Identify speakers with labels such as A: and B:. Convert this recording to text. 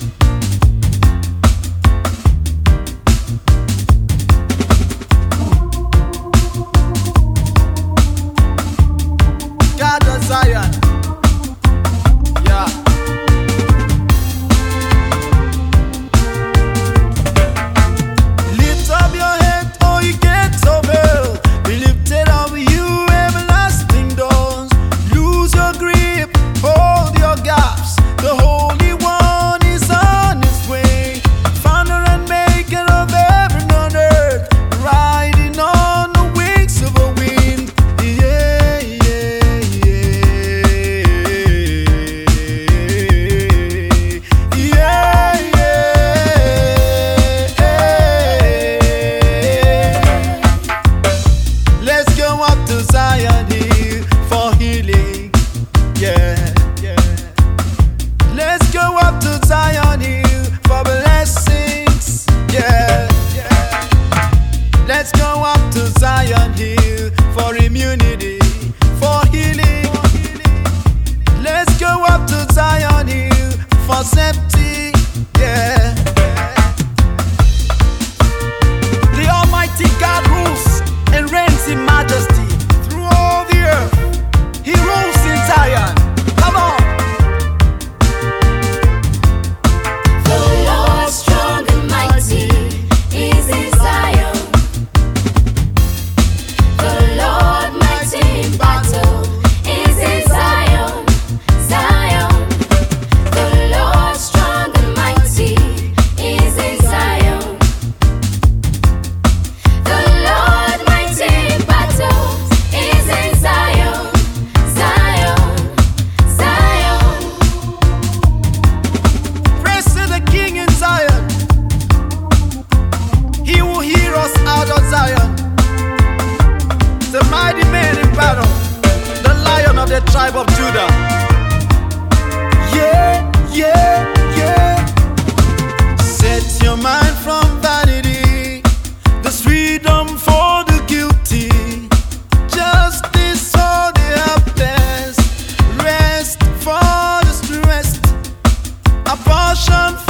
A: God of Zion. Yeah. Lift up your head, oh you gates of hell. Be lifted up, you everlasting doors. Lose your grip, hold your gaps. The Holy One is on his way. Founder and maker of heaven and earth, riding on the wings of a wind. Yeah, yeah, yeah. Yeah, yeah. Let's go up to Zion Hill for healing. Yeah, yeah. Let's go up to Zion Hill for blessings. Yeah, yeah. Let's go up to Zion Hill for immunity, for healing. Let's go up to Zion Hill for safety. Yeah. The Almighty God rules and reigns in majesty through all the earth. He rules in Zion. Come on.
B: The Lord strong and mighty is in Zion. The Lord mighty in battle is in Zion. Zion. The Lord strong and mighty is in Zion. The Lord mighty in battle is in Zion. Zion. Zion.
A: Praise to the King in Zion. He will hear us out of Zion. The mighty man in battle, the Lion of the tribe of Judah. Yeah, yeah, yeah. Set your mind from vanity, there's freedom for the guilty, justice for the helpless, rest for the stressed, a portion